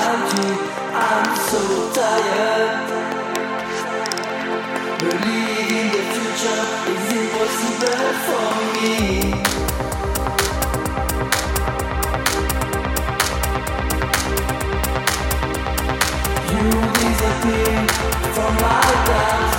without you. I'm so tired. Believing the future is impossible for me. You disappear from my life.